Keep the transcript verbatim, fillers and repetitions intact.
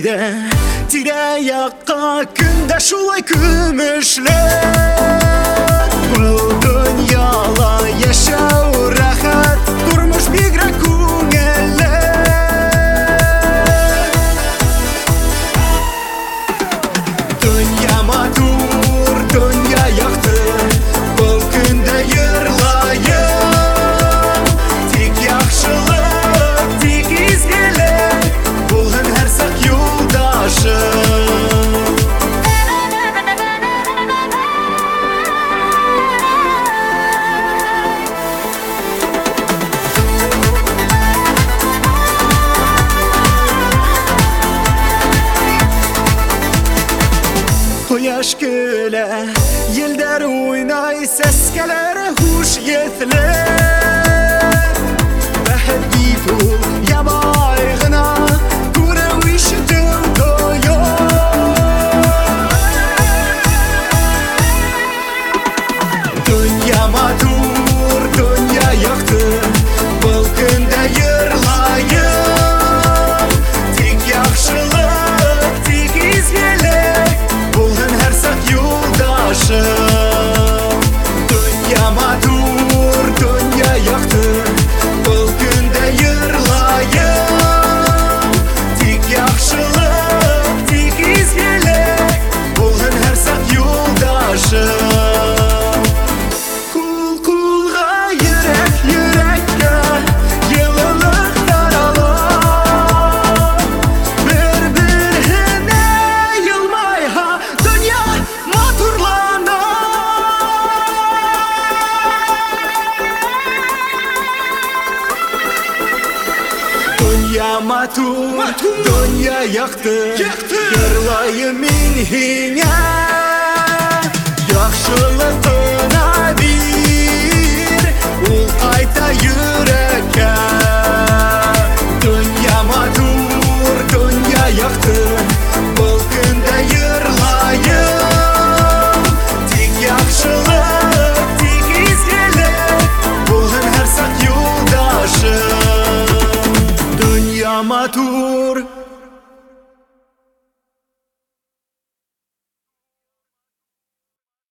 ile tire yakka günde şulay kümüşlü. Bu dünyala yaşav rahat durmuş bigre kungelle. Dünya matur, dünya yaktı, bu günde yırlayın. Tik yakşılık, tik izgelik, bulun her sak yoldaşım. Yaş güle, yılдар oynay, seskelere huş yetler. Behedit ol, yabaygına, görev işitim doyur. Dünya matur, dünya yaktı, bul günde yırlayın. Tik yakşılık, tik izgelik, bulun her sak yoldaşım. Dünya matur, dünya yaktı, bul günde yırlayın. Tik yakşılık, tik izgelik, bulun her sak yoldaşım. Kul kulga yürek yürekке, yılılık daralar. Birbirine yılmay ha, dünya maturlana. Dünya matur, matur. Dünya yaktı, yaktı. Yırlayım min hine, yaxşılık